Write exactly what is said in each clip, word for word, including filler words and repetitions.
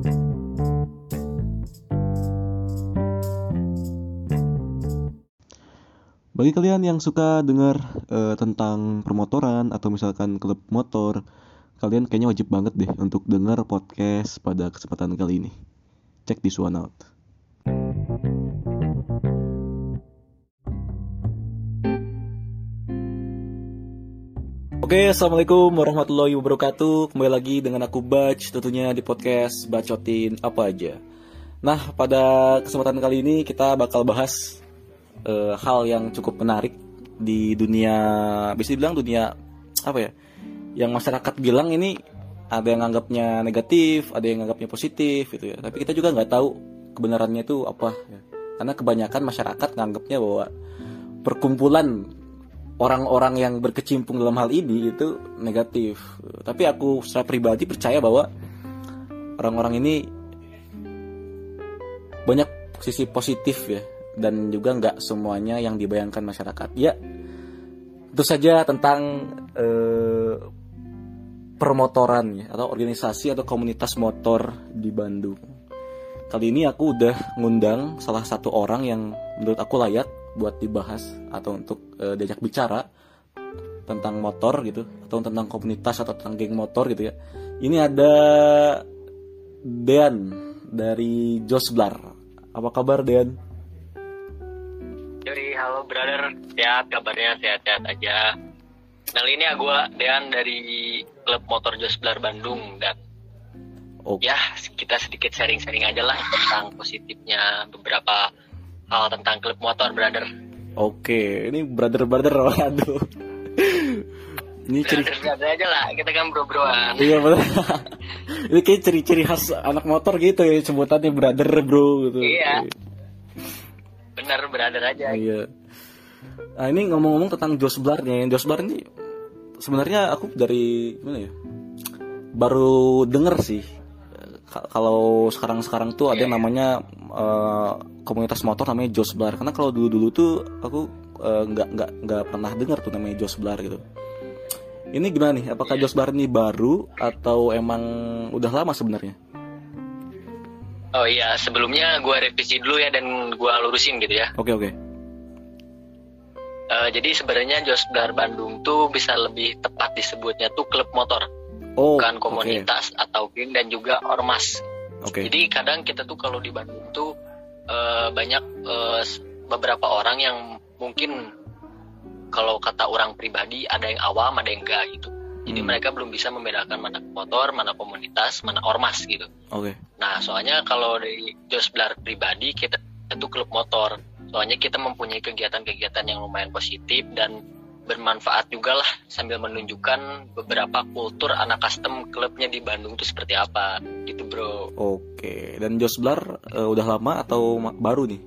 Bagi kalian yang suka dengar uh, tentang permotoran atau misalkan klub motor, kalian kayaknya wajib banget deh untuk dengar podcast pada kesempatan kali ini. Check this one out. Oke, assalamualaikum warahmatullahi wabarakatuh. Kembali lagi dengan aku Bach, tentunya di podcast Bacotin Apa Aja. Nah, pada kesempatan kali ini kita bakal bahas Uh, hal yang cukup menarik di dunia, bisa dibilang dunia apa ya, yang masyarakat bilang ini ada yang anggapnya negatif, ada yang anggapnya positif gitu ya. Tapi kita juga nggak tahu kebenarannya itu apa ya. Karena kebanyakan masyarakat nganggapnya bahwa perkumpulan orang-orang yang berkecimpung dalam hal ini itu negatif. Tapi aku secara pribadi percaya bahwa orang-orang ini banyak sisi positif ya. Dan juga nggak semuanya yang dibayangkan masyarakat. Ya, itu saja tentang eh, permotoran ya, atau organisasi atau komunitas motor di Bandung. Kali ini aku udah ngundang salah satu orang yang menurut aku layak buat dibahas atau untuk eh, diajak bicara tentang motor gitu, atau tentang komunitas atau tentang geng motor gitu ya. Ini ada Dean dari Josblar. Apa kabar, Dean? Yoi, halo brother, sehat kabarnya, sehat-sehat aja. Nah ini ya gue Dean dari klub motor Josblar Bandung. Dan oh. ya kita sedikit sharing-sharing aja lah tentang positifnya beberapa hal tentang klub motor, brother. Oke, ini brother-brother, waduh. Ini ciri brother aja lah, kita kan bro-broan. Iya betul. Ini kayak ciri-ciri khas anak motor gitu ya, sebutannya brother bro gitu. Iya. Bener, brother aja. Iya. Nah ini ngomong-ngomong tentang Josblarnya, Josblar ini sebenarnya aku dari mana ya, baru denger sih. K- kalau sekarang-sekarang tuh ada yang namanya uh, komunitas motor namanya Josblar. Karena kalau dulu-dulu tuh aku uh, nggak nggak nggak pernah dengar tuh namanya Josblar gitu. Ini gimana nih? Apakah Josblar ini baru atau emang udah lama sebenarnya? Oh iya, sebelumnya gue revisi dulu ya dan gue lurusin gitu ya. Oke oke. Uh, jadi sebenarnya Josblar Bandung tuh bisa lebih tepat disebutnya tuh klub motor, oh, bukan komunitas okay. atau geng dan juga ormas. Okay. Jadi kadang kita tuh kalau di Bandung tuh uh, banyak uh, beberapa orang yang mungkin kalau kata orang pribadi ada yang awam, ada yang enggak gitu. Jadi hmm. mereka belum bisa membedakan mana motor, mana komunitas, mana ormas gitu. Oke. Okay. Nah, soalnya kalau dari Josblar pribadi kita itu klub motor. Soalnya kita mempunyai kegiatan-kegiatan yang lumayan positif dan bermanfaat juga lah, sambil menunjukkan beberapa kultur anak custom klubnya di Bandung itu seperti apa gitu, bro. Oke. Okay. Dan Josblar uh, udah lama atau ma- baru nih?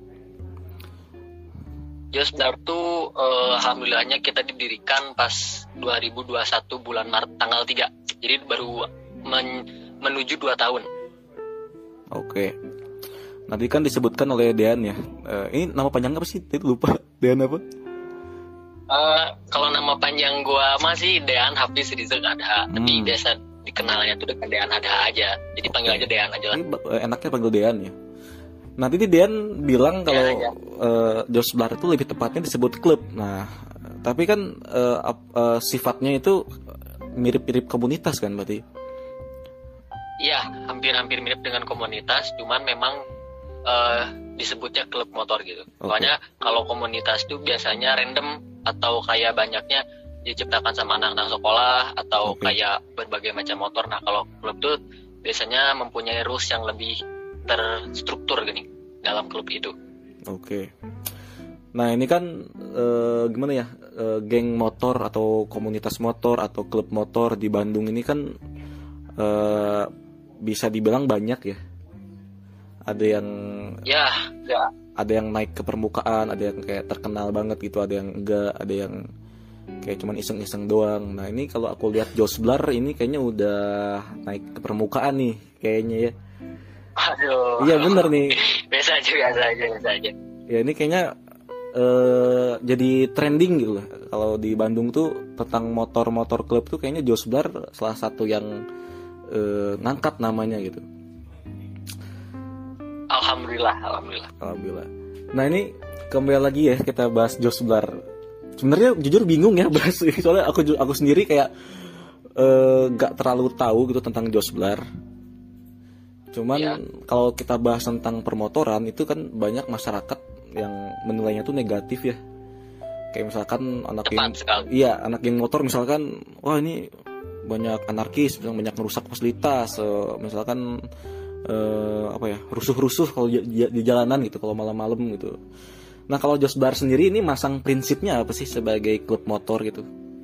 Josblar tuh uh, alhamdulillahnya kita didirikan pas dua ribu dua puluh satu bulan Maret tanggal tiga. Jadi baru men- menuju dua tahun. Oke. Nanti kan disebutkan oleh Dean ya. Uh, ini nama panjang apa sih? Itu lupa. Dean apa? Uh, kalau nama panjang gua masih Dean Hafiz Rizal Adha. Hmm. Tapi biasa dikenalnya tuh dengan Dean Adha aja. Jadi panggil okay. aja Dean aja lah. Ini enaknya panggil Dean ya. Nanti ini Dean bilang kalau ya, ya. Uh, Josblar itu lebih tepatnya disebut klub. Nah, tapi kan uh, uh, sifatnya itu mirip-mirip komunitas kan berarti? Iya, hampir-hampir mirip dengan komunitas, cuman memang uh, disebutnya klub motor gitu. Okay. Soalnya kalau komunitas itu biasanya random atau kayak banyaknya diciptakan sama anak-anak sekolah atau okay. kayak berbagai macam motor. Nah, kalau klub tuh biasanya mempunyai rules yang lebih terstruktur gini dalam klub itu. Oke. Okay. Nah ini kan e, gimana ya, e, geng motor atau komunitas motor atau klub motor di Bandung ini kan e, bisa dibilang banyak ya. Ada yang ya, ya. Ada yang naik ke permukaan, ada yang kayak terkenal banget gitu, ada yang enggak, ada yang kayak cuman iseng-iseng doang. Nah ini kalau aku lihat Josblar ini kayaknya udah naik ke permukaan nih kayaknya ya. Aduh. Iya bener nih. Biasa aja, biasa aja, biasa aja. Ya ini kayaknya uh, jadi trending gitu lah. Kalau di Bandung tuh tentang motor-motor klub tuh kayaknya Josblar salah satu yang uh, ngangkat namanya gitu. Alhamdulillah, alhamdulillah. Alhamdulillah. Nah ini kembali lagi ya kita bahas Josblar. Sebenarnya jujur bingung ya bahas ini, soalnya aku aku sendiri kayak nggak uh, terlalu tahu gitu tentang Josblar. Cuman ya, kalau kita bahas tentang permotoran itu kan banyak masyarakat yang menilainya tuh negatif ya. Kayak misalkan anak yang iya anak geng motor misalkan, wah ini banyak anarkis, banyak merusak fasilitas, uh, misalkan uh, apa ya rusuh-rusuh kalau di, di jalanan gitu kalau malam-malam gitu. Nah kalau Josblar sendiri ini masang prinsipnya apa sih sebagai klub motor gitu?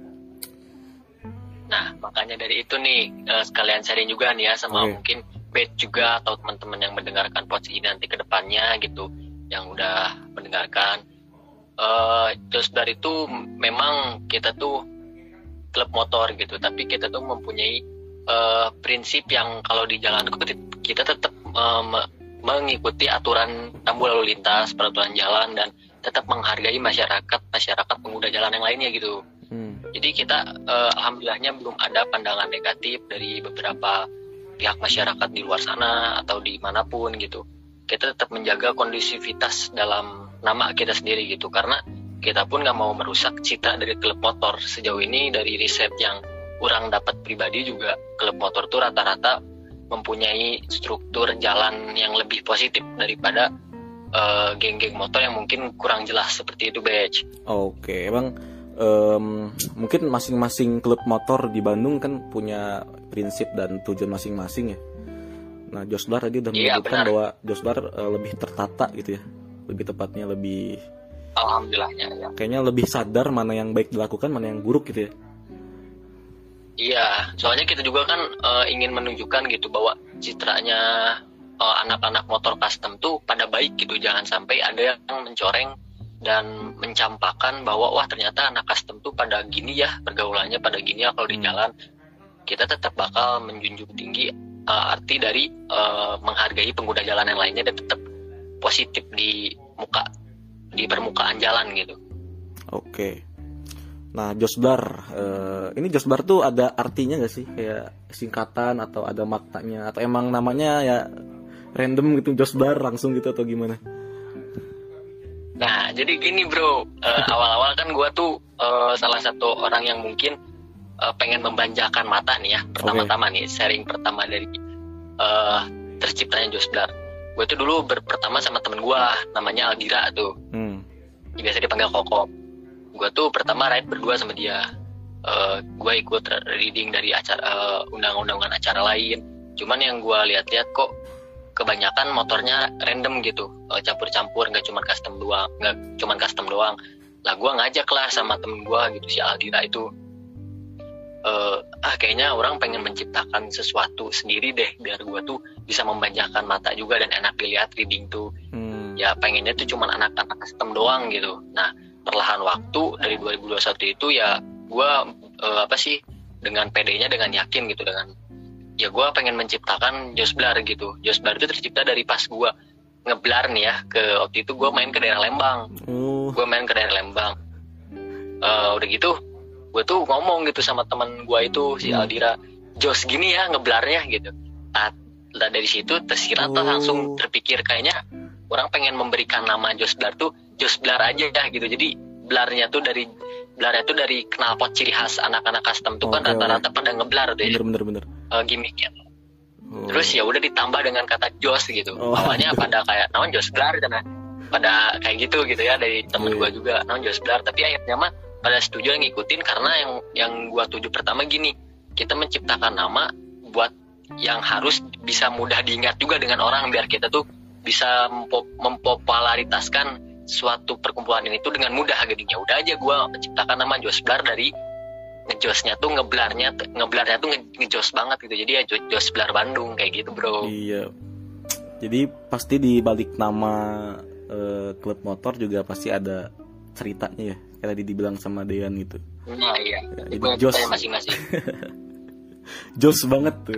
Nah makanya dari itu nih uh, sekalian sharing juga nih ya sama okay. mungkin Bed juga atau teman-teman yang mendengarkan podcast ini nanti ke depannya gitu, yang udah mendengarkan. Uh, Josblar itu memang kita tuh klub motor gitu, tapi kita tuh mempunyai uh, prinsip yang kalau di jalan kita tetap uh, mengikuti aturan rambu lalu lintas, peraturan jalan, dan tetap menghargai masyarakat masyarakat pengguna jalan yang lainnya gitu. Hmm. Jadi kita uh, alhamdulillahnya belum ada pandangan negatif dari beberapa pihak masyarakat di luar sana atau dimanapun gitu. Kita tetap menjaga kondusivitas dalam nama kita sendiri gitu, karena kita pun nggak mau merusak citra dari klub motor. Sejauh ini dari riset yang kurang dapat pribadi juga, klub motor tuh rata-rata mempunyai struktur jalan yang lebih positif daripada uh, geng-geng motor yang mungkin kurang jelas seperti itu, Batch. Oke, emang um, mungkin masing-masing klub motor di Bandung kan punya prinsip dan tujuan masing-masing ya. Nah, Josblar tadi udah menyebutkan iya, bahwa Josblar uh, lebih tertata gitu ya, lebih tepatnya lebih. Alhamdulillahnya ya. Kayaknya lebih sadar mana yang baik dilakukan, mana yang buruk gitu ya. Iya, soalnya kita juga kan uh, ingin menunjukkan gitu bahwa citranya uh, anak-anak motor custom tuh pada baik gitu, jangan sampai ada yang mencoreng dan mencampakkan bahwa wah ternyata anak custom tuh pada gini ya pergaulannya, pada gini ya kalau di jalan. Kita tetap bakal menjunjung tinggi uh, arti dari uh, menghargai pengguna jalan yang lainnya dan tetap positif di muka di permukaan jalan gitu. Oke. Nah, Josblar, uh, ini Josblar tuh ada artinya nggak sih, kayak singkatan atau ada maknanya, atau emang namanya ya random gitu Josblar langsung gitu atau gimana? Nah, jadi gini bro, uh, awal-awal kan gue tuh uh, salah satu orang yang mungkin uh, pengen membanjakan mata nih ya, pertama-tama okay. nih sharing pertama dari uh, terciptanya Josblar. Gue tuh dulu berpertama sama temen gue namanya Aldira tuh, hmm. biasa dipanggil Koko. Gue tuh pertama ride berdua sama dia. Uh, gue ikut reading dari acara uh, undang-undangan acara lain. Cuman yang gue lihat-lihat kok kebanyakan motornya random gitu, uh, campur-campur, nggak cuma custom doang, nggak cuma custom doang. Lah gue ngajak lah sama temen gue gitu si Aldira itu. Uh, ah kayaknya orang pengen menciptakan sesuatu sendiri deh biar gue tuh bisa membanjakan mata juga dan enak dilihat reading tuh. Hmm. Ya pengennya tuh cuman anak-anak custom doang gitu. Nah perlahan waktu dari dua ribu dua puluh satu itu ya gue uh, apa sih dengan pedenya, dengan yakin gitu, dengan ya gue pengen menciptakan Josblar gitu. Josblar itu tercipta dari pas gue ngeblar nih ya ke waktu itu gue main ke daerah Lembang. Uh. Gue main ke daerah Lembang. Uh, udah gitu gue tuh ngomong gitu sama teman gue itu si Aldira, Jos gini ya ngeblarnya gitu. Nah, dari situ tersirat oh. langsung terpikir kayaknya orang pengen memberikan nama Josblar tuh Josblar aja ya gitu. Jadi blarnya tuh dari blarnya tuh dari knalpot ciri khas anak-anak custom tuh okay, kan rata-rata okay. pada ngeblar tuh ya. Bener bener. Uh, gimmicknya. Oh. Terus ya udah ditambah dengan kata Jos gitu. Oh. Awalnya pada kayak naon Josblar karena pada kayak gitu gitu ya dari temen yeah. gue juga naon Josblar, tapi akhirnya mah pada setuju yang ngikutin karena yang yang gua tuju pertama gini, kita menciptakan nama buat yang harus bisa mudah diingat juga dengan orang biar kita tuh bisa mempo- mempopularitaskan suatu perkumpulan ini tuh dengan mudah gitu. Ya udah aja gua menciptakan nama Josblar dari ngejosnya tuh ngeblarnya ngeblarnya tuh nge- ngejos banget gitu. Jadi ya Josblar Bandung kayak gitu, bro. Iya. Jadi pasti di balik nama uh, klub motor juga pasti ada ceritanya ya. Kayak tadi dibilang sama Dean gitu. Nah iya, ya, jadi Jos masing-masing. Jos banget tuh.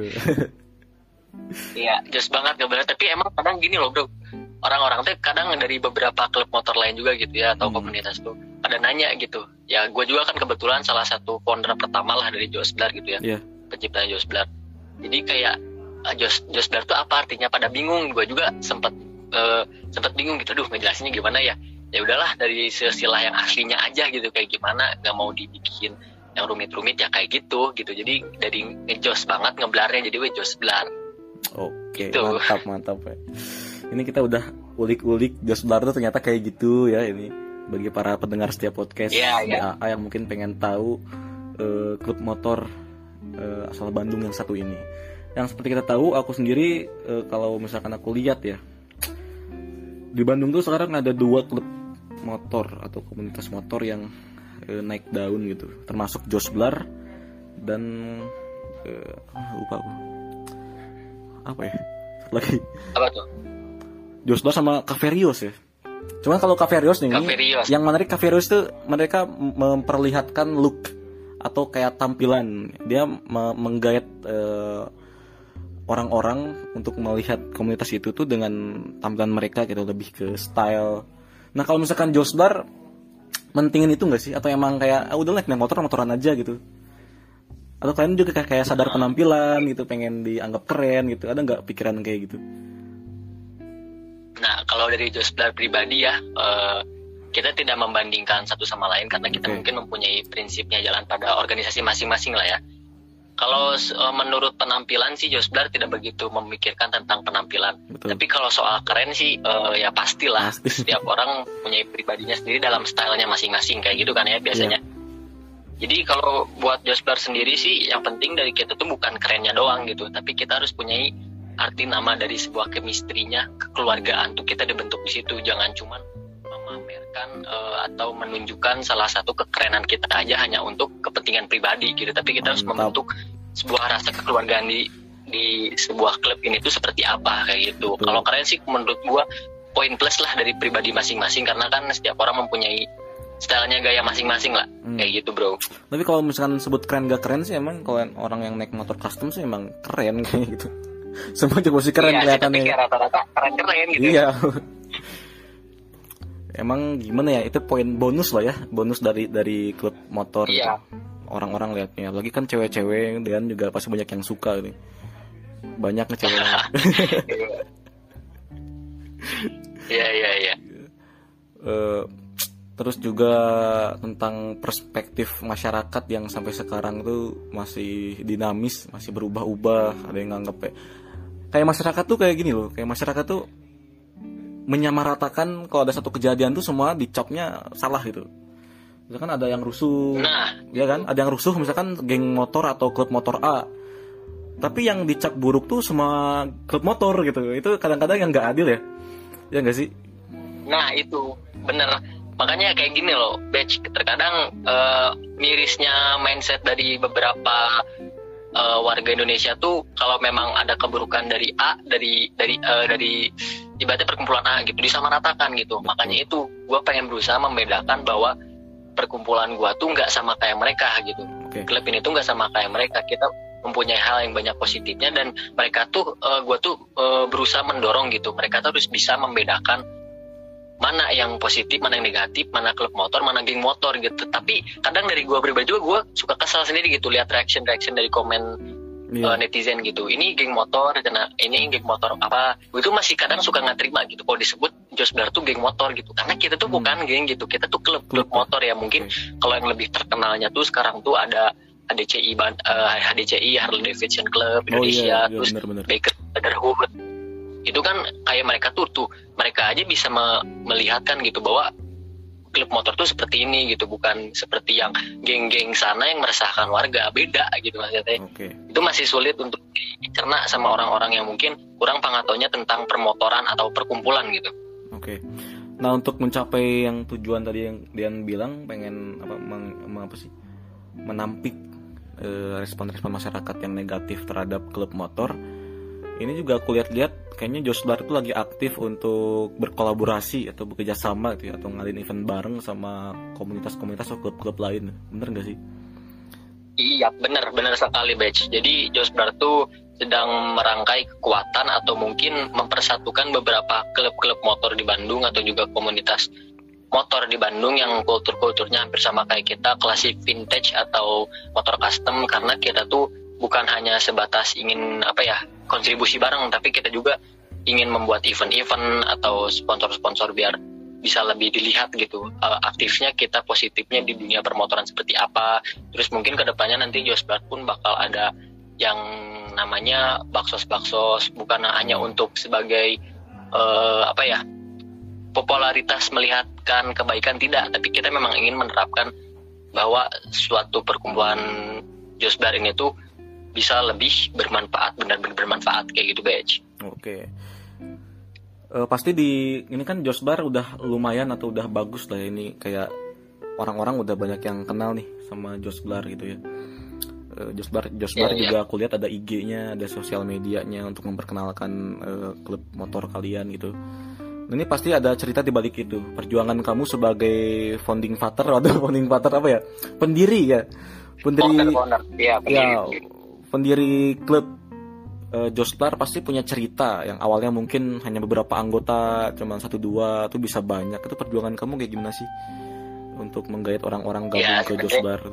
Iya, Jos banget gak bener. Tapi emang kadang gini loh bro, orang-orang tuh kadang dari beberapa klub motor lain juga gitu ya, atau hmm. komunitas tuh ada nanya gitu. Ya gue juga kan kebetulan salah satu founder pertama lah dari Josblar gitu ya, yeah. penciptaan Josblar. Jadi kayak Jos Josblar tuh apa artinya, pada bingung. Gue juga sempat uh, sempat bingung gitu, duh ngejelasinnya gimana ya. Ya udahlah dari silsilah yang aslinya aja gitu, kayak gimana, nggak mau dibikin yang rumit-rumit ya kayak gitu gitu. Jadi dari ngejos banget ngeblarnya jadi we jos blar. Oke, gitu. Mantap mantap ya. Ini kita udah ulik-ulik jos blar tuh ternyata kayak gitu ya. Ini bagi para pendengar setiap podcast yeah, yeah. A A yang mungkin pengen tahu uh, klub motor uh, asal Bandung yang satu ini. Yang seperti kita tahu, aku sendiri uh, kalau misalkan aku lihat ya, di Bandung tuh sekarang ada dua klub motor atau komunitas motor yang uh, naik daun gitu, termasuk Josblar dan uh, lupa aku apa ya lagi apa tuh Josblar sama Caverios ya. Cuman kalau Caverios nih, Caverios. yang menarik Caverios tuh mereka memperlihatkan look atau kayak tampilan, dia me- menggait uh, orang-orang untuk melihat komunitas itu tuh dengan tampilan mereka gitu, lebih ke style. Nah kalau misalkan Josblar mentingin itu nggak sih, atau emang kayak ah, udah naik motor motoran aja gitu, atau kalian juga kayak, kayak sadar penampilan gitu, pengen dianggap keren gitu, ada nggak pikiran kayak gitu? Nah kalau dari Josblar pribadi ya, uh, kita tidak membandingkan satu sama lain karena kita okay. mungkin mempunyai prinsipnya jalan pada organisasi masing-masing lah ya. Kalau uh, menurut penampilan sih Josblar tidak begitu memikirkan tentang penampilan. Betul. Tapi kalau soal keren sih uh, ya pastilah. Pasti. Setiap orang punya pribadinya sendiri dalam stylenya masing-masing kayak gitu kan ya biasanya. Yeah. Jadi kalau buat Josblar sendiri sih yang penting dari kita tuh bukan kerennya doang gitu, tapi kita harus punyai arti nama dari sebuah chemistry-nya, kekeluargaan tuh kita dibentuk di situ. Jangan cuman memamerkan uh, atau menunjukkan salah satu kekerenan kita aja hanya untuk kepentingan pribadi gitu, tapi kita Mantap. harus membentuk sebuah rasa kekeluargaan di di sebuah klub ini tuh seperti apa kayak gitu. Kalau keren sih menurut gua poin plus lah dari pribadi masing-masing, karena kan setiap orang mempunyai stylenya, gaya masing-masing lah hmm. kayak gitu bro. Tapi kalau misalkan sebut keren gak keren sih, emang kalau orang yang naik motor custom sih emang keren kayak gitu. Semua juga sih keren iya, kelihatannya. Iya, rata-rata keren-keren gitu. Iya. Emang gimana ya, itu poin bonus lah ya, bonus dari dari klub motor iya. gitu. Orang-orang lihatnya, lagi kan cewek-cewek dan juga pasti banyak yang suka nih. Banyak nih cewek. Iya iya iya. Terus juga tentang perspektif masyarakat yang sampai sekarang tuh masih dinamis, masih berubah-ubah. Ada yang nganggep kayak, kayak masyarakat tuh kayak gini loh, kayak masyarakat tuh menyamaratakan kalau ada satu kejadian tuh semua dicapnya salah gitu. Misalkan ada yang rusuh, nah, ya kan? Ada yang rusuh, misalkan geng motor atau klub motor A. Tapi yang dicap buruk tuh semua klub motor gitu. Itu kadang-kadang yang nggak adil ya, ya nggak sih? Nah itu bener. Makanya kayak gini loh, Batch. Terkadang uh, mirisnya mindset dari beberapa uh, warga Indonesia tuh, kalau memang ada keburukan dari A, dari dari uh, dari ibaratnya perkumpulan A gitu, disamaratakan gitu. Makanya itu gue pengen berusaha membedakan bahwa perkumpulan gue tuh nggak sama kayak mereka gitu. Okay. Klub ini tuh nggak sama kayak mereka. Kita mempunyai hal yang banyak positifnya, dan mereka tuh uh, gue tuh uh, berusaha mendorong gitu. Mereka tuh harus bisa membedakan mana yang positif, mana yang negatif, mana klub motor, mana geng motor gitu. Tapi kadang dari gue pribadi juga gue suka kesal sendiri gitu lihat reaction-reaction dari komen yeah. uh, netizen gitu. Ini geng motor, karena ini geng motor apa? Gue tuh masih kadang suka nggak terima gitu kalau disebut Josblar tuh geng motor gitu. Karena kita tuh hmm. bukan geng gitu. Kita tuh klub klub motor ya. Mungkin okay. kalau yang lebih terkenalnya tuh sekarang tuh ada H D C I uh, H D C I Harley Davidson Club Indonesia, oh, iya, iya, terus bener, bener. Baker Brotherhood. Itu kan kayak mereka tuh tuh mereka aja bisa me- melihatkan gitu bahwa klub motor tuh seperti ini gitu, bukan seperti yang geng-geng sana yang meresahkan warga. Beda gitu maksudnya. Okay. Itu masih sulit untuk dicerna sama orang-orang yang mungkin kurang pengetahuannya tentang permotoran atau perkumpulan gitu. Oke. Okay. Nah, untuk mencapai yang tujuan tadi yang Dian bilang, pengen apa meng, apa sih? menampik eh, respon-respon masyarakat yang negatif terhadap klub motor. Ini juga aku lihat-lihat kayaknya Josblar itu lagi aktif untuk berkolaborasi atau bekerja sama gitu ya, atau ngadain event bareng sama komunitas-komunitas atau klub-klub lain. Bener nggak sih? Iya, bener, bener sekali, Batch. Jadi Josblar tuh sedang merangkai kekuatan atau mungkin mempersatukan beberapa klub-klub motor di Bandung atau juga komunitas motor di Bandung yang kultur-kulturnya hampir sama kayak kita, klasik vintage atau motor custom, karena kita tuh bukan hanya sebatas ingin apa ya kontribusi bareng, tapi kita juga ingin membuat event-event atau sponsor-sponsor biar bisa lebih dilihat gitu uh, aktifnya kita, positifnya di dunia permotoran seperti apa. Terus mungkin kedepannya nanti Josbart pun bakal ada yang namanya baksos-baksos, bukan hanya untuk sebagai uh, apa ya popularitas melihatkan kebaikan, tidak, tapi kita memang ingin menerapkan bahwa suatu perkumpulan Josbar ini tuh bisa lebih bermanfaat, benar-benar bermanfaat kayak gitu, Batch. Oke. Uh, pasti di ini kan Josbar udah lumayan atau udah bagus lah ini, kayak orang-orang udah banyak yang kenal nih sama Josbar gitu ya. Uh, Josbar Josbar yeah, juga yeah. Aku lihat ada I G-nya, ada sosial medianya untuk memperkenalkan uh, klub motor kalian gitu. Ini pasti ada cerita di balik itu. Perjuangan kamu sebagai founding father atau founding father apa ya? Pendiri ya. Pendiri ya, pendiri. Ya, pendiri klub uh, Josbar pasti punya cerita yang awalnya mungkin hanya beberapa anggota, cuma satu dua, itu bisa banyak. Itu perjuangan kamu kayak gimana sih untuk menggait orang-orang gabung ya, ke Josbar?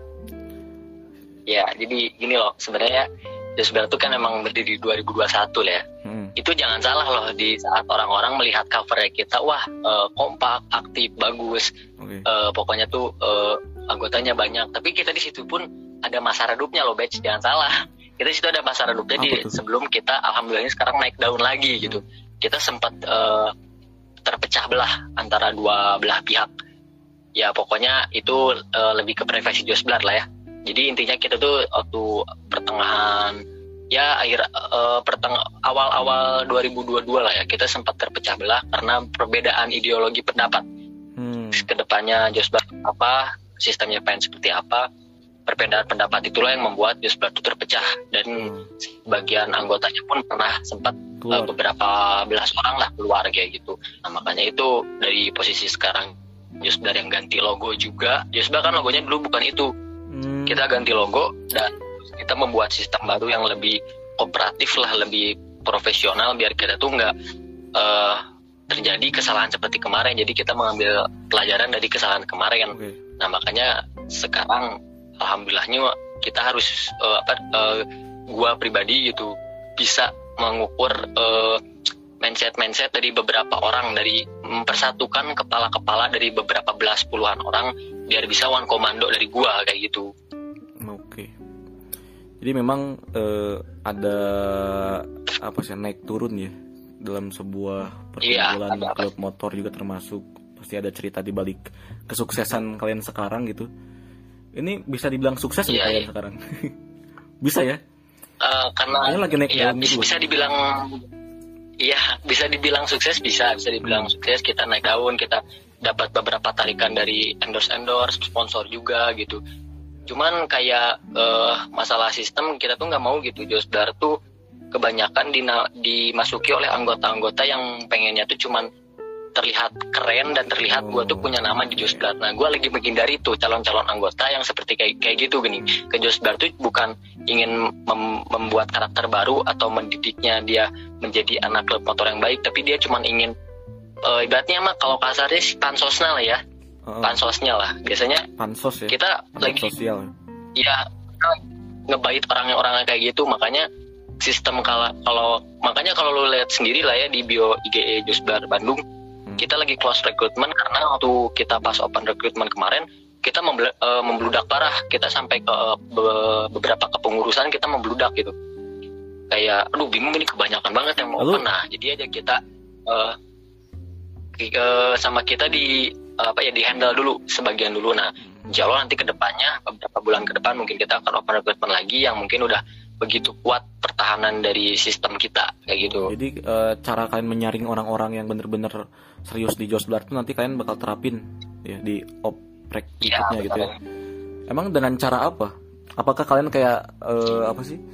Ya, jadi gini loh, sebenarnya Josbar itu kan emang berdiri dua ribu dua puluh satu ya. Hmm. Itu jangan salah loh, di saat orang-orang melihat covernya kita, wah uh, kompak, aktif, bagus, okay. uh, pokoknya tuh uh, anggotanya banyak. Tapi kita di situ pun ada masa redupnya loh, Batch, jangan salah. Kita di situ ada masa redupnya di sebelum kita alhamdulillah sekarang naik daun lagi gitu. Kita sempat uh, terpecah belah antara dua belah pihak. Ya pokoknya itu uh, lebih ke privasi Josbar lah ya. Jadi intinya kita tuh waktu pertengahan ya akhir uh, perteng awal-awal dua ribu dua puluh dua lah ya, kita sempat terpecah belah karena perbedaan ideologi pendapat. Hmm. Kedepannya Josbar apa, sistemnya pengen seperti apa, perbedaan pendapat itulah yang membuat Josbar itu terpecah, dan hmm. bagian anggotanya pun pernah sempat uh, beberapa belas orang lah keluar kayak gitu. Nah makanya itu dari posisi sekarang Josbar yang ganti logo juga. Josbar kan logonya dulu bukan itu. Hmm. Kita ganti logo dan kita membuat sistem baru yang lebih kooperatif lah, lebih profesional, biar kita tuh nggak uh, terjadi kesalahan seperti kemarin. Jadi kita mengambil pelajaran dari kesalahan kemarin. Okay. Nah makanya sekarang alhamdulillahnya kita harus uh, apa uh, gua pribadi gitu bisa mengukur uh, mindset-mindset dari beberapa orang, dari mempersatukan kepala-kepala dari beberapa belas puluhan orang biar bisa one komando dari gua kayak gitu. Oke. Jadi memang eh, ada apa sih naik turun ya dalam sebuah perkumpulan iya, klub motor juga termasuk. Pasti ada cerita di balik kesuksesan kalian sekarang gitu. Ini bisa dibilang sukses iya, kalian iya. sekarang? Bisa ya? Uh, karena lagi naik ya, bisa, bisa dibilang iya, bisa dibilang sukses, bisa bisa dibilang hmm. sukses. Kita naik daun, kita dapat beberapa tarikan dari endorse-endorse, sponsor juga gitu. Cuman kayak uh, masalah sistem kita tuh nggak mau gitu. Josbar tuh kebanyakan dina, dimasuki oleh anggota-anggota yang pengennya tuh cuman terlihat keren dan terlihat oh. gue tuh punya nama di Josbar. Nah gue lagi menghindari tuh calon-calon anggota yang seperti kayak kayak gitu gini. Ke Josbar tuh bukan ingin mem- membuat karakter baru atau mendidiknya dia menjadi anak klub motor yang baik, tapi dia cuman ingin uh, ibaratnya mah kalau kasarnya pansosnya lah ya, uh, pansosnya lah. Biasanya pansos ya. Kita pansos lagi sosial. Ya ngebait orang-orang kayak gitu, makanya sistem kalau kalau makanya kalau lu lihat sendiri lah ya di bio I G E Josbar Bandung, hmm. kita lagi close recruitment karena waktu kita pas open recruitment kemarin kita memble- uh, membludak parah. Kita sampai ke uh, be- beberapa kepengurusan kita membludak gitu. Kayak aduh bingung ini kebanyakan banget yang mau open. Nah jadi aja kita uh, ke, sama kita di uh, apa ya di handle dulu sebagian dulu. Nah insya Allah nanti kedepannya beberapa bulan ke depan mungkin kita akan open recruitment lagi yang mungkin udah begitu kuat pertahanan dari sistem kita kayak gitu. Jadi uh, cara kalian menyaring orang-orang yang benar-benar serius di Josbar itu nanti kalian bakal terapin ya di oprek berikutnya ya, gitu ya. Emang dengan cara apa? Apakah kalian kayak uh, apa sih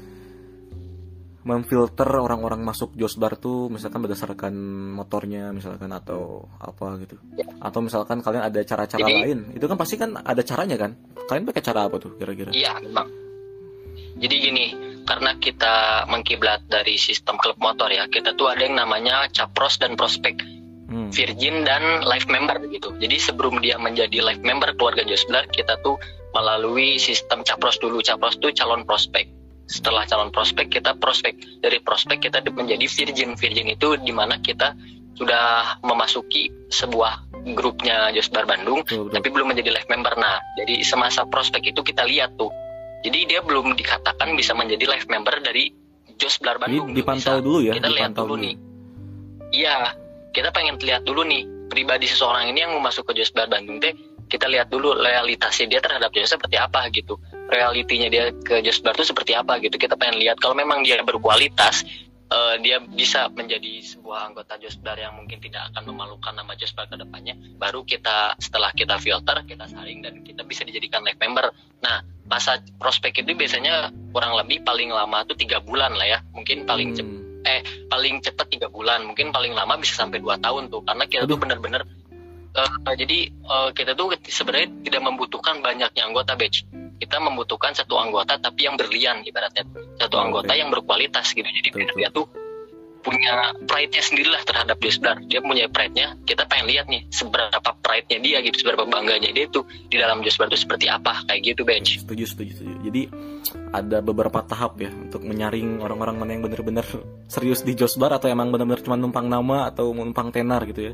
memfilter orang-orang masuk Josbar tuh misalkan berdasarkan motornya misalkan atau apa gitu? Ya. Atau misalkan kalian ada cara-cara Jadi, lain? Itu kan pasti kan ada caranya kan? Kalian pakai cara apa tuh kira-kira? Iya memang. Jadi gini, karena kita mengkiblat dari sistem klub motor ya, kita tuh ada yang namanya capros dan prospek, hmm. virgin dan life member gitu. Jadi sebelum dia menjadi life member keluarga Josbar, kita tuh melalui sistem capros dulu. Capros tuh calon prospek. setelah calon prospek kita prospek, dari prospek kita menjadi virgin. Virgin itu dimana kita sudah memasuki sebuah grupnya Josbar Bandung, betul, betul. Tapi belum menjadi live member. Nah, jadi semasa prospek itu kita lihat tuh, jadi dia belum dikatakan bisa menjadi live member dari Josbar Bandung. Jadi dipantau bisa. dulu ya. Kita lihat dulu, dulu nih. Iya, kita pengen lihat dulu nih pribadi seseorang ini yang mau masuk ke Josbar Bandung teh. Kita lihat dulu realitasnya dia terhadap Josbar seperti apa gitu. Realitinya dia ke Josbar itu seperti apa gitu. Kita pengen lihat kalau memang dia berkualitas, uh, dia bisa menjadi sebuah anggota Josbar yang mungkin tidak akan memalukan nama Josbar ke depannya. Baru kita setelah kita filter, kita saring dan kita bisa dijadikan live member. Nah, masa prospek itu biasanya kurang lebih paling lama tuh tiga bulan lah ya. Mungkin paling hmm. cepat eh paling cepat tiga bulan. Mungkin paling lama bisa sampai dua tahun tuh. Karena kita Aduh. tuh benar-benar Uh, jadi uh, kita tuh sebenarnya tidak membutuhkan banyaknya anggota batch. Kita membutuhkan satu anggota tapi yang berlian ibaratnya, satu oh, anggota okay. yang berkualitas gitu. Jadi betul, dia tuh punya pride-nya sendirilah terhadap Josbar. Dia punya pride-nya. Kita pengen lihat nih seberapa pride-nya dia gitu, seberapa bangganya dia tuh di dalam Josbar tuh seperti apa kayak gitu, batch. Setuju, setuju, setuju. Jadi ada beberapa tahap ya untuk menyaring orang-orang mana yang benar-benar serius di Josbar atau emang benar-benar cuma numpang nama atau numpang tenar gitu ya.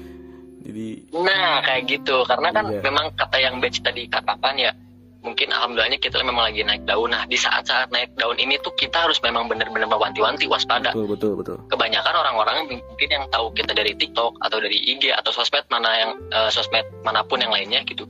Jadi, nah kayak gitu karena kan iya. memang kata yang batch tadi katakan ya, mungkin alhamdulillahnya kita memang lagi naik daun. Nah di saat-saat naik daun ini tuh kita harus memang benar-benar mewanti-wanti, waspada. Betul, betul, betul. Kebanyakan orang-orang mungkin yang tahu kita dari TikTok atau dari I G atau sosmed mana yang uh, sosmed manapun yang lainnya gitu,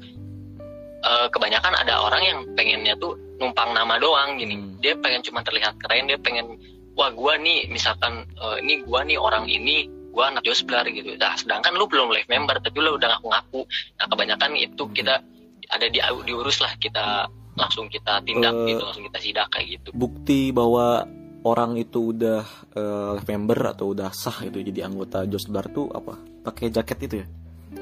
uh, kebanyakan ada orang yang pengennya tuh numpang nama doang gini. Hmm. Dia pengen cuma terlihat keren, dia pengen wah gua nih misalkan uh, ini gua nih orang ini, gue anak Josbar gitu. Nah, sedangkan lu belum live member tapi lu udah ngaku-ngaku. Nah, kebanyakan itu kita ada di diurus lah, kita langsung kita tindak uh, gitu, langsung kita sidak kayak gitu. Bukti bahwa orang itu udah uh, live member atau udah sah itu jadi anggota Josbar tuh apa? Pakai jaket itu ya?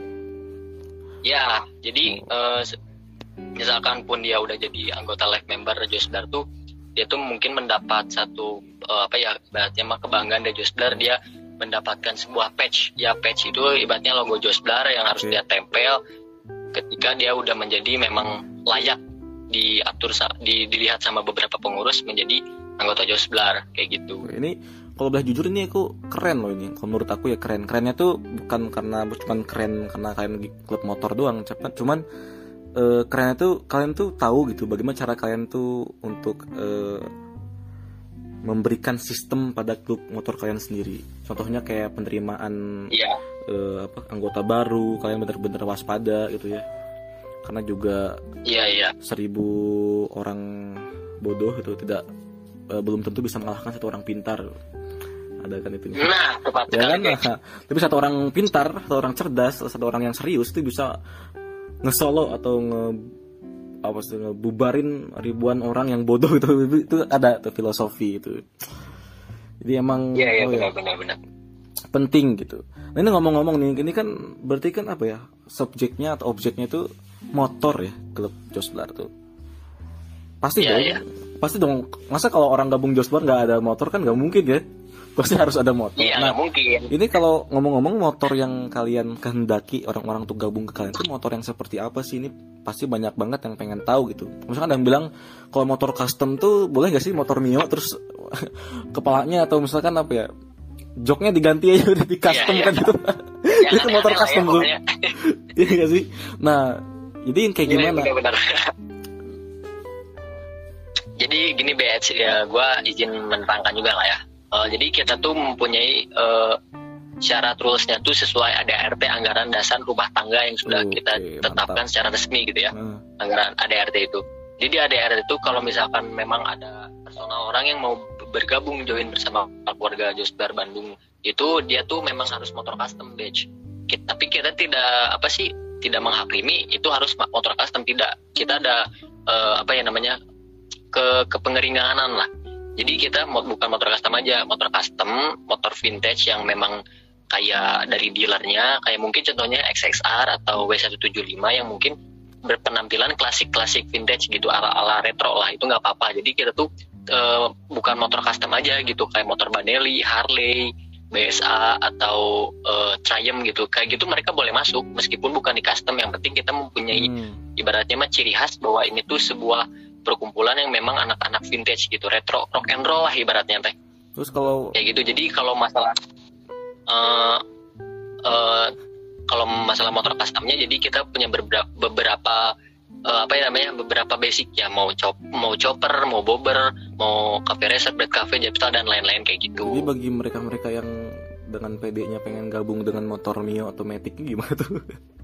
Ya, jadi oh. uh, misalkan pun dia udah jadi anggota live member Josbar tuh, dia tuh mungkin mendapat satu uh, apa ya, ibaratnya mah kebanggaan dari Josbar, dia mendapatkan sebuah patch. Ya patch itu ibaratnya logo Josbar yang harus okay. dia tempel ketika dia udah menjadi memang layak diatur di, dilihat sama beberapa pengurus menjadi anggota Josbar kayak gitu. Ini kalau boleh jujur ini aku keren loh ini. Kalau menurut aku ya keren. Kerennya tuh bukan karena cuman keren karena kalian klub motor doang, cepat cuman uh, kerennya tuh kalian tuh tahu gitu bagaimana cara kalian tuh untuk uh, memberikan sistem pada klub motor kalian sendiri. Contohnya kayak penerimaan yeah. uh, apa, anggota baru, kalian benar-benar waspada gitu ya. Karena juga yeah, yeah. seribu orang bodoh itu tidak uh, belum tentu bisa mengalahkan satu orang pintar. Ada kan itu. Nah, tepat ya kan? Nah, tapi satu orang pintar, satu orang cerdas, satu orang yang serius itu bisa nge-solo atau nge apa sih bubarin ribuan orang yang bodoh itu. Itu ada tuh filosofi itu. Jadi emang ya, ya, oh benar, ya, benar, benar. penting gitu. Nah ini ngomong-ngomong nih, ini kan berarti kan apa ya, subjeknya atau objeknya itu motor ya, klub Josbar tuh. Pasti ya, dong, ya. pasti dong. Masa kalau orang gabung Josbar nggak ada motor kan nggak mungkin ya. Pasti harus ada motor. Iya, nah, mungkin. Ini kalau ngomong-ngomong motor yang kalian kehendaki orang-orang untuk gabung ke kalian itu motor yang seperti apa sih? Ini pasti banyak banget yang pengen tahu gitu. Misalkan ada yang bilang kalau motor custom tuh boleh nggak sih motor Mio terus kepalanya atau misalkan apa ya, joknya diganti aja udah di custom yeah, kan yeah. gitu. Ya, itu motor custom tuh. Iya nggak sih? Nah, jadi kayak gini, gimana? Benar-benar. Jadi gini B H ya, gue izin menerangkan juga lah ya. Uh, jadi kita tuh mempunyai uh, syarat rulesnya tuh sesuai A D A R T, anggaran dasar rumah tangga yang sudah okay, kita tetapkan mantap. Secara resmi gitu ya, hmm. anggaran A D A R T itu. Jadi A D A R T itu kalau misalkan memang ada personal orang yang mau bergabung join bersama keluarga Josbar Bandung itu, dia tuh memang harus motor custom badge. Kita, tapi kita tidak apa sih tidak menghakimi itu harus motor custom, tidak. Kita ada uh, apa ya namanya ke kepengeringanan lah. Jadi kita bukan motor custom aja, motor custom, motor vintage yang memang kayak dari dealernya, kayak mungkin contohnya X X R atau W seratus tujuh puluh lima yang mungkin berpenampilan klasik-klasik vintage gitu, ala-ala retro lah, itu nggak apa-apa. Jadi kita tuh e, bukan motor custom aja gitu, kayak motor Benelli, Harley, B S A atau e, Triumph gitu, kayak gitu mereka boleh masuk meskipun bukan di custom. Yang penting kita mempunyai hmm. ibaratnya mah ciri khas bahwa ini tuh sebuah perkumpulan yang memang anak-anak vintage gitu, retro, rock and roll lah ibaratnya teh. Terus kalau kayak gitu. Jadi kalau masalah uh, uh, kalau masalah motor customnya, jadi kita punya beberapa beberapa uh, apa ya namanya beberapa basic ya, mau chop mau chopper, mau bobber, mau cafe racer, blade cafe, japstal dan lain-lain kayak gitu. Jadi bagi mereka-mereka yang dengan P D-nya pengen gabung dengan motor Mio atau Matic gimana tuh?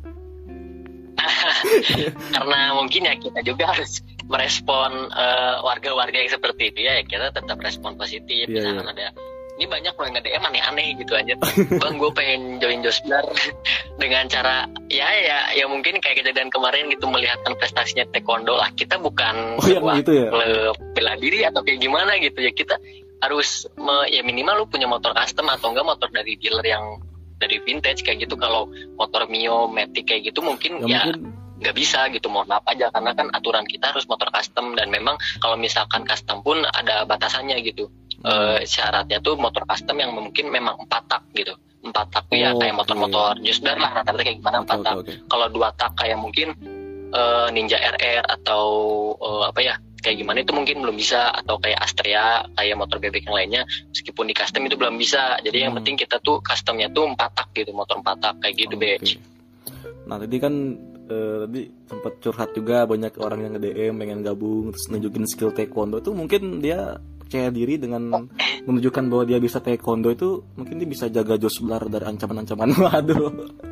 Karena mungkin ya kita juga harus merespon uh, warga-warga yang seperti itu ya, kita tetap respon positif. Yeah, misalkan yeah. ada, ini banyak loh yang nge-D M aneh-aneh gitu aja. Bang, gue pengen join Josblar dengan cara ya ya ya mungkin kayak kejadian kemarin gitu, melihatkan prestasinya taekwondo lah. Kita bukan oh, yang gitu ya? klub bela diri atau kayak gimana gitu ya. Kita harus me, ya minimal lu punya motor custom atau enggak motor dari dealer yang dari vintage kayak gitu. Kalau motor Mio, Matic kayak gitu mungkin ya, ya mungkin nggak bisa gitu, mohon maaf aja, karena kan aturan kita harus motor custom, dan memang kalau misalkan custom pun ada batasannya gitu. Hmm. E, syaratnya tuh motor custom yang mungkin memang empat tak gitu, empat tak oh, ya kayak motor-motor okay. Josblar lah rata-rata kayak gimana empat okay, tak. Okay, okay. Kalau dua tak kayak mungkin e, Ninja R R atau e, apa ya kayak gimana itu mungkin belum bisa, atau kayak Astrea, kayak motor bebek yang lainnya, meskipun di custom itu belum bisa. Jadi hmm. yang penting kita tuh customnya tuh empat tak gitu, motor empat tak kayak gitu, okay. Batch. Nah tadi kan Uh, tadi sempat curhat juga, banyak orang yang nge-D M pengen gabung terus nunjukin skill taekwondo itu, mungkin dia percaya diri dengan menunjukkan bahwa dia bisa taekwondo itu, mungkin dia bisa jaga Josblar dari ancaman-ancaman. Waduh.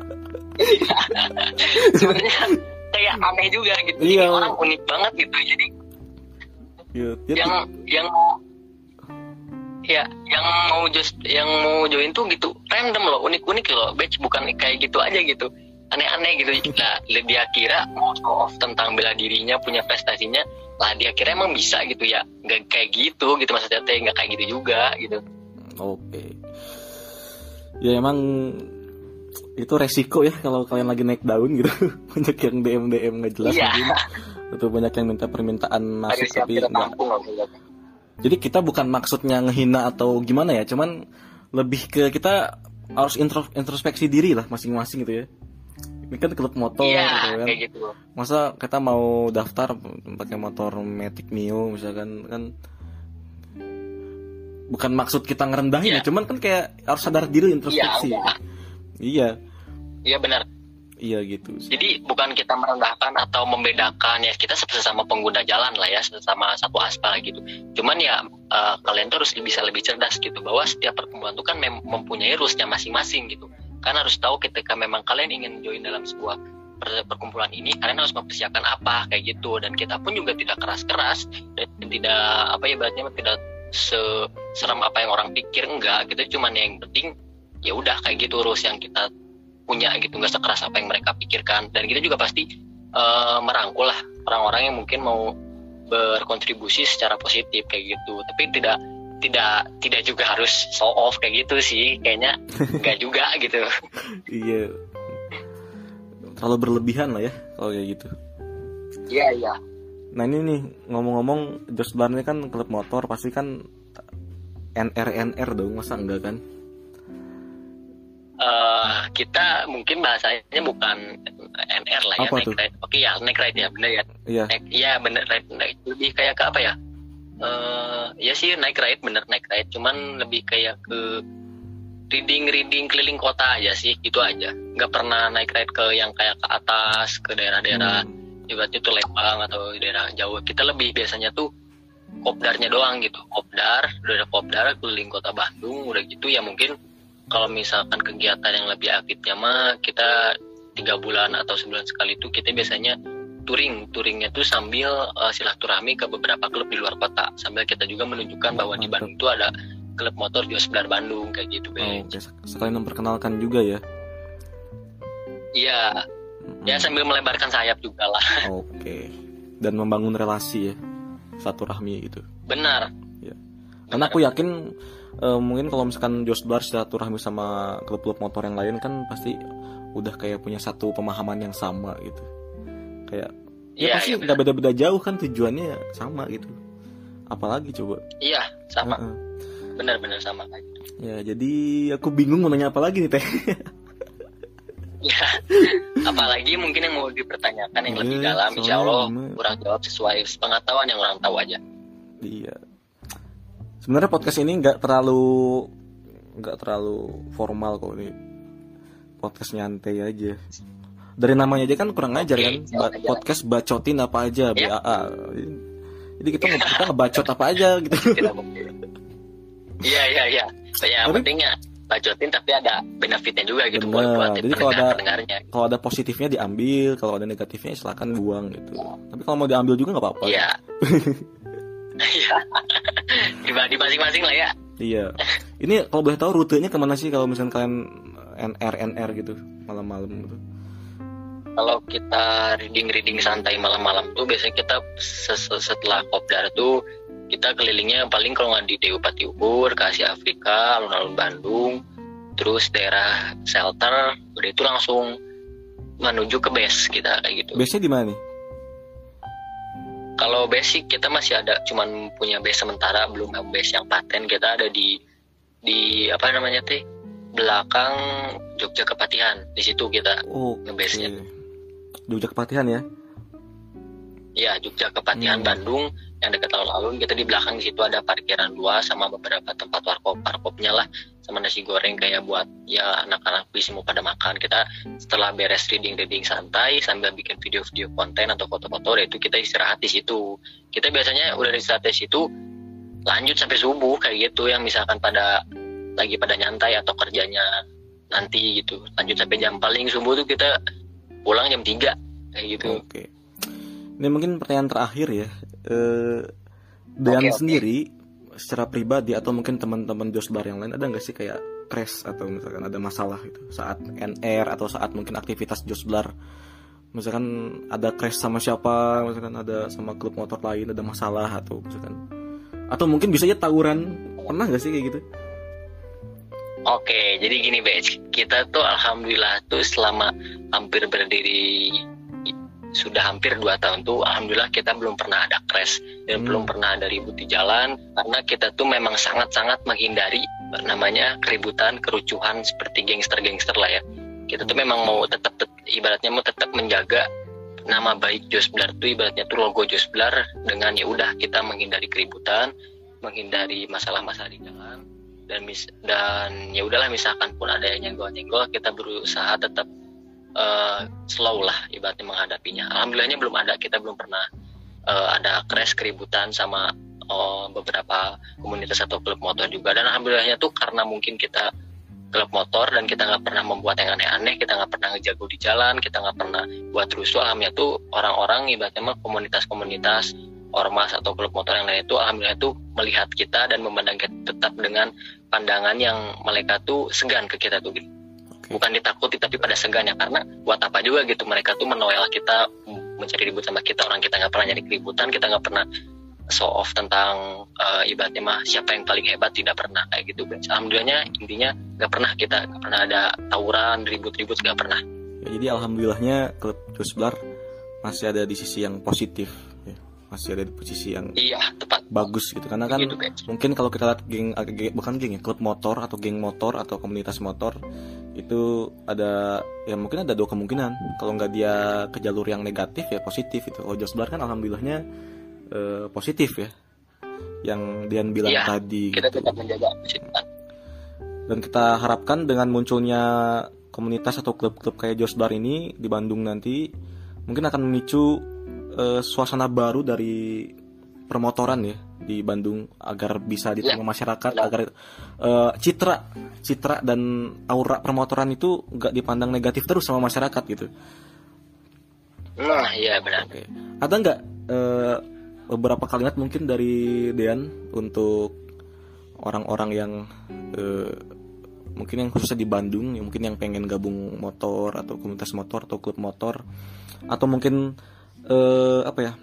Sebenarnya kayak aneh juga gitu. Iya. Orang unik banget gitu. Jadi iya, jadi yang yang ya yang mau just yang mau join tuh gitu random loh, unik-unik loh, batch, bukan kayak gitu aja gitu. Aneh-aneh gitu. Nah, dia kira mau show off tentang bela dirinya, punya prestasinya lah, dia kira emang bisa gitu ya, nggak kayak gitu gitu maksudnya teh, nggak kayak gitu juga gitu. Oke, okay. Ya emang itu resiko ya kalau kalian lagi naik daun gitu. Banyak yang D M D M nggak jelas iya. Mungkin atau banyak yang minta permintaan masuk tapi nggak. Jadi kita bukan maksudnya ngehina atau gimana ya, cuman lebih ke kita harus intro, introspeksi diri lah masing-masing gitu ya. Ini kan klub motor iya, gitu kan. Kayak gitu. Masa kita mau daftar pakai motor Matic Mio misalkan, kan bukan maksud kita ngerendahin ya, cuman kan kayak harus sadar diri, introspeksi. Iya. Iya. Iya benar. Iya gitu. Jadi bukan kita merendahkan atau membedakan ya, kita sesama pengguna jalan lah ya, sesama satu aspal gitu. Cuman ya uh, kalian tuh harus bisa lebih cerdas gitu, bahwa setiap perkumpulan itu kan mem- mempunyai rulesnya masing-masing gitu. Kan harus tahu ketika memang kalian ingin join dalam sebuah per- perkumpulan ini, kalian harus mempersiapkan apa kayak gitu. Dan kita pun juga tidak keras-keras dan tidak apa ya ibaratnya tidak seseram apa yang orang pikir, enggak. Kita cuman yang penting ya udah kayak gitu rules yang kita punya gitu, nggak sekeras apa yang mereka pikirkan. Dan kita juga pasti uh, merangkul lah orang-orang yang mungkin mau berkontribusi secara positif kayak gitu. Tapi tidak tidak tidak juga harus show off kayak gitu sih, kayaknya nggak juga gitu. Iya, terlalu berlebihan lah ya kalau kayak gitu. Iya iya. Nah ini nih ngomong-ngomong, Josblar ini kan klub motor, pasti kan N R N R dong, masa enggak kan? Uh, kita mungkin bahasanya bukan N R lah ya, apa naik ride. Oke ya, naik ride ya, bener ya. Iya. Naik, ya bener, naik, naik, lebih kayak ke apa ya? Uh, ya sih naik ride, bener naik ride. Cuman lebih kayak ke reading reading keliling kota aja sih, gitu aja. Nggak pernah naik ride ke yang kayak ke atas, ke daerah-daerah hmm. ibaratnya tuh Lembang atau daerah Jawa. Kita lebih biasanya tuh kopdarnya doang gitu, kopdar, udah kopdar keliling kota Bandung, udah gitu ya. Mungkin kalau misalkan kegiatan yang lebih aktifnya mah kita tiga bulan atau sebulan sekali tuh kita biasanya touring, touringnya tuh sambil uh, silaturahmi ke beberapa klub di luar kota, sambil kita juga menunjukkan bahwa di Bandung itu ada klub motor Josblar Bandung kayak gitu. Oh, okay. Sekalian memperkenalkan juga ya. Iya, hmm. ya sambil melebarkan sayap juga lah. Oke, okay. Dan membangun relasi ya, silaturahmi gitu. Benar. Ya. Karena aku yakin uh, mungkin kalau misalkan Josblar silaturahmi sama klub-klub motor yang lain kan pasti udah kayak punya satu pemahaman yang sama gitu. Kayak ya, ya pasti nggak ya, beda-beda jauh kan, tujuannya sama gitu. Apalagi coba? Iya sama. Uh-uh. Benar-benar sama kan. Ya jadi aku bingung mau nanya apa lagi nih teh. Ya apalagi mungkin yang mau dipertanyakan yang lebih Iya, dalam, insya Allah soalnya- orang jawab sesuai pengetahuan yang orang tahu aja. Iya. Sebenarnya podcast ini nggak terlalu nggak terlalu formal kok, ini podcast nyantai aja. Dari namanya aja kan kurang ajar kan, Ba- aja. podcast bacotin apa aja, B Ya. A A. Jadi kita nge- kita ngebacot apa aja gitu. Kita mungkin. Iya iya iya. Yang Tapi- pentingnya bacotin tapi ada benefitnya juga gitu buat Benar. buat Jadi kalau ada pendengar-pendengarnya. kalau ada positifnya diambil, kalau ada negatifnya silakan buang gitu. Tapi kalau mau diambil juga nggak apa-apa. Iya. Iya. Dibagi masing-masing lah ya. Iya. Ini kalau boleh tahu rutenya kemana sih kalau misalnya kalian N R N R gitu malam-malam gitu? Kalau kita reading-reading santai malam-malam tuh biasanya kita ses- setelah kopdar tuh kita kelilingnya paling kalau nggak di D U Pati Ubur, ke Asia Afrika, alun-alun Bandung, terus daerah shelter, udah itu langsung menuju ke base kita kayak gitu. Biasanya di mana nih? Kalau basic kita masih ada, cuman punya base sementara, belum yang base yang paten. Kita ada di di apa namanya teh belakang Jogja Kepatihan, di situ kita Oh, ngebase-nya. Jogja Kepatihan ya. Ya, Jogja Kepatihan Hmm. Bandung yang dekat alun-alun. Kita di belakang di situ ada parkiran luas sama beberapa tempat warkop warkopnya lah, sama nasi goreng kayak buat ya anak-anak bisa mau pada makan. Kita setelah beres reading reading santai sambil bikin video-video konten atau foto-foto, itu kita istirahat di situ. Kita biasanya udah istirahat di situ lanjut sampai subuh kayak gitu, yang misalkan pada lagi pada nyantai atau kerjanya nanti gitu, lanjut sampai jam paling subuh tuh kita pulang jam tiga kayak gitu. Oke. Ini mungkin pertanyaan terakhir ya. Eh Dan Oke, oke. sendiri secara pribadi atau mungkin teman-teman Josbar yang lain ada nggak sih kayak crash atau misalkan ada masalah gitu saat N R atau saat mungkin aktivitas Josbar, misalkan ada crash sama siapa, misalkan ada sama klub motor lain ada masalah atau misalkan atau mungkin bisa aja tawuran, pernah nggak sih kayak gitu? Oke, jadi gini Bej, kita tuh alhamdulillah tuh selama hampir berdiri sudah hampir dua tahun tuh alhamdulillah kita belum pernah ada crash dan Hmm. belum pernah ada ribut di jalan, karena kita tuh memang sangat-sangat menghindari namanya keributan, kerucuhan seperti gangster-gangster lah ya. Kita tuh memang mau tetap tet- ibaratnya mau tetap menjaga nama baik Josblar tuh, ibaratnya tuh logo Josblar, dengan ya udah kita menghindari keributan, menghindari masalah-masalah di jalan, dan mis dan ya udahlah misalkan pun ada yang nyenggol-nyenggol kita berusaha tetap uh, slow lah ibaratnya menghadapinya. Alhamdulillahnya belum ada, kita belum pernah uh, ada crash keributan sama uh, beberapa komunitas atau klub motor juga. Dan alhamdulillahnya tuh karena mungkin kita klub motor dan kita nggak pernah membuat yang aneh-aneh, kita nggak pernah ngejago di jalan, kita nggak pernah buat rusuh. Alhamdulillah tuh orang-orang ibaratnya mah komunitas-komunitas ormas atau klub motor yang lain itu alhamdulillah tuh melihat kita dan memandang kita tetap dengan pandangan yang mereka tuh segan ke kita tuh gitu. Oke. Bukan ditakuti tapi pada segan ya, karena buat apa juga gitu mereka tuh menoel kita, mencari ribut sama kita, orang kita nggak pernah nyari keributan, kita nggak pernah show off tentang uh, ibaratnya mah siapa yang paling hebat, tidak pernah kayak gitu. Alhamdulillahnya intinya nggak pernah kita nggak pernah ada tawuran, ribut-ribut, nggak pernah. Ya, jadi alhamdulillahnya klub Josblar masih ada di sisi yang positif ya. Masih ada di posisi yang Iya tepat. bagus gitu, karena kan Gitu, Ben. mungkin kalau kita lihat geng, ah, geng bukan geng ya, klub motor atau geng motor atau komunitas motor itu ada ya mungkin ada dua kemungkinan, kalau nggak dia ke jalur yang negatif ya positif itu. Kalau Josblar kan alhamdulillahnya eh, positif ya, yang Dian bilang Iya, tadi Kita gitu. tetap menjaga kesimpulan. Dan kita harapkan dengan munculnya komunitas atau klub-klub kayak Josblar ini di Bandung nanti mungkin akan memicu eh, suasana baru dari permotoran ya di Bandung, agar bisa diterima masyarakat, benar. agar eh, citra citra dan aura permotoran itu nggak dipandang negatif terus sama masyarakat gitu. Nah iya benar. Oke. Ada nggak eh, beberapa kalimat mungkin dari Dean untuk orang-orang yang eh, mungkin yang khususnya di Bandung, yang mungkin yang pengen gabung motor atau komunitas motor atau klub motor, atau mungkin eh, apa ya,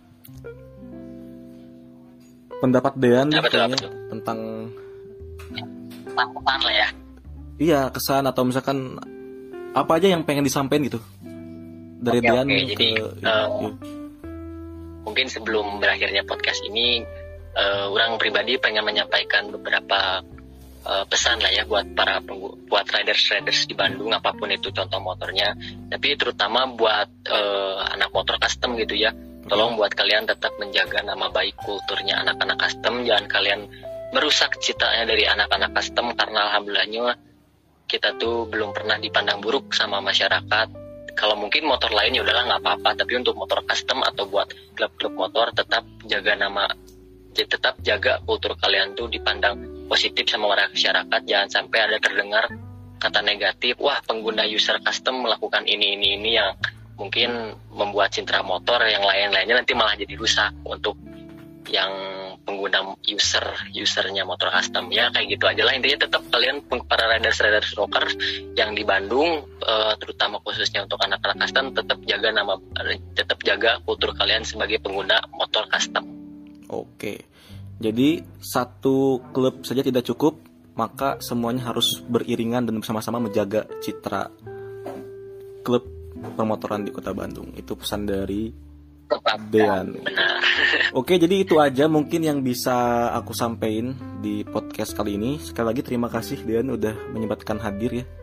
pendapat Dean Apa tuh, apa misalnya tuh? tentang Tangkapan lah ya. iya kesan atau misalkan apa aja yang pengen disampaikan gitu dari Oke, Dean oke. ke Jadi, ya, eh, ya. Mungkin sebelum berakhirnya podcast ini, uh, orang pribadi pengen menyampaikan beberapa uh, pesan lah ya buat para penggu- buat riders-riders di Bandung, apapun itu contoh motornya, tapi terutama buat uh, anak motor custom gitu ya, tolong buat kalian tetap menjaga nama baik kulturnya anak-anak custom, jangan kalian merusak citanya dari anak-anak custom, karena alhamdulillahnya kita tuh belum pernah dipandang buruk sama masyarakat. Kalau mungkin motor lain ya udahlah nggak apa-apa, tapi untuk motor custom atau buat klub-klub motor tetap jaga nama, tetap jaga kultur kalian tuh dipandang positif sama masyarakat. Jangan sampai ada terdengar kata negatif, wah pengguna user custom melakukan ini ini ini yang mungkin membuat citra motor yang lain-lainnya nanti malah jadi rusak untuk yang pengguna user usernya motor custom. Ya kayak gitu aja lah, intinya tetap kalian para riders riders rockers yang di Bandung, uh, terutama khususnya untuk anak-anak custom, tetap jaga nama, tetap jaga kultur kalian sebagai pengguna motor custom. Oke, jadi satu klub saja tidak cukup, maka semuanya harus beriringan dan bersama-sama menjaga citra klub permotoran di Kota Bandung. Itu pesan dari Dean. Benar. Oke, jadi itu aja mungkin yang bisa aku sampaikan di podcast kali ini. Sekali lagi terima kasih Dean udah menyempatkan hadir ya.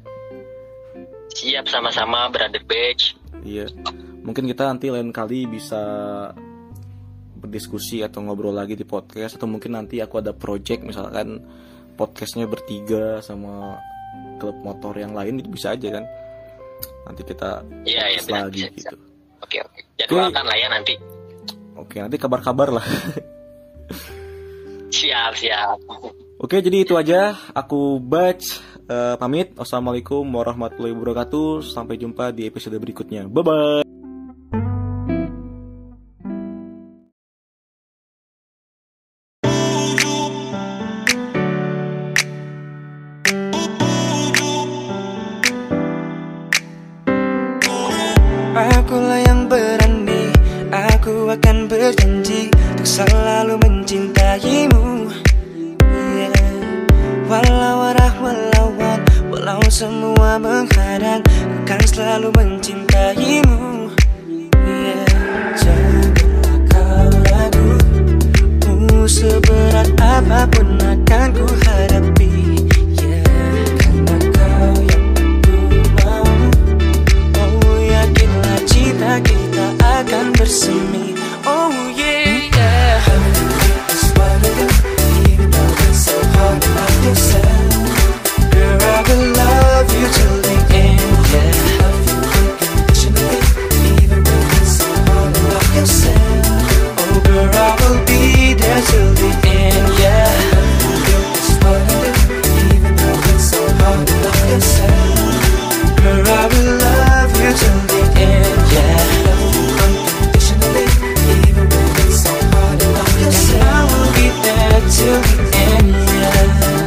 Siap, sama-sama Brother Batch. Iya. Mungkin kita nanti lain kali bisa berdiskusi atau ngobrol lagi di podcast, atau mungkin nanti aku ada project misalkan podcastnya bertiga sama klub motor yang lain, itu bisa aja kan. Nanti kita Iya, iya, benar, lagi bisa, gitu. bisa. Oke, oke. Jadwalkan lah ya nanti. Oke, nanti kabar-kabar lah. Siap, siap. Oke, jadi itu aja. Aku Batch, uh, pamit. Wassalamualaikum warahmatullahi wabarakatuh. Sampai jumpa di episode berikutnya. Bye-bye. Akulah yang berani, aku akan berjanji untuk selalu mencintaimu, yeah. Walau arah melawan, walau semua menghadang, aku akan selalu mencintaimu, yeah. Janganlah kau ragu, uh, seberat apapun akan ku hadapi, yeah. Karena kau yang aku mau, oh yakinlah cita kita akan bersemi. Oh yeah, yeah. It's what I do, even though it's so hard to love yourself. Girl, I will love you till the end, yeah. Love you unconditionally, even when it's so hard to love yourself. Oh girl, I will be there till the end, yeah. It's what I do, even though it's so hard to love yourself. Girl, I will love you till the end, yeah. Love you unconditionally, even when it's so hard to love yourself. I will be there till the end, yeah.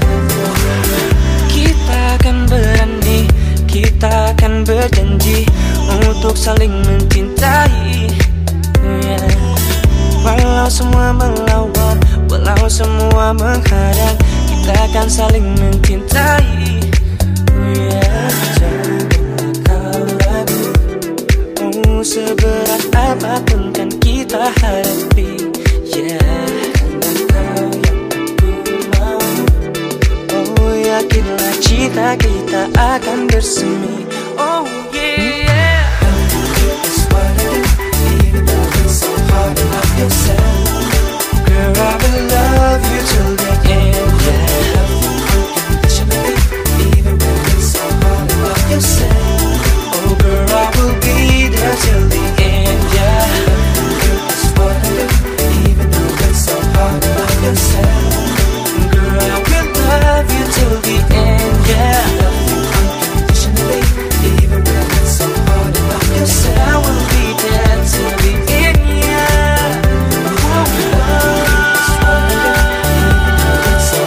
Kita akan berani, kita akan berjanji untuk saling mencintai, yeah. Walau semua melawan, walau semua menghadang, kita akan saling mencintai, yeah. Janganlah kau ragu, oh, seberat apapun kan kita hadapi, yeah. Karena kau yang aku mau, oh yakinlah cita kita akan bersemi. Oh yeah. It's what I do, even though it's so hard to love yourself. Girl, I will love you till the end, yeah. Love you unconditionally, even when it's so hard to love yourself. Oh girl, I will be there till the end, yeah. It's what I do, even though it's so hard to love yourself. Girl, I will love you till the end, yeah. Love you unconditionally, even when it's so hard to love yourself. I will be there till the end, yeah. Oh, it's what I do, even though it's so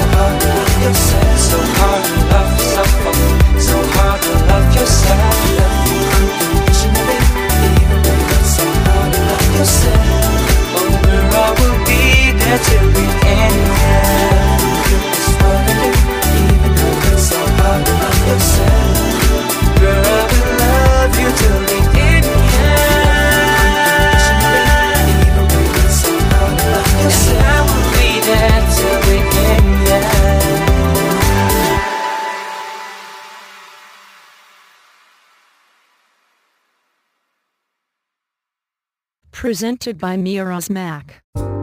Presented by Miraz Mac.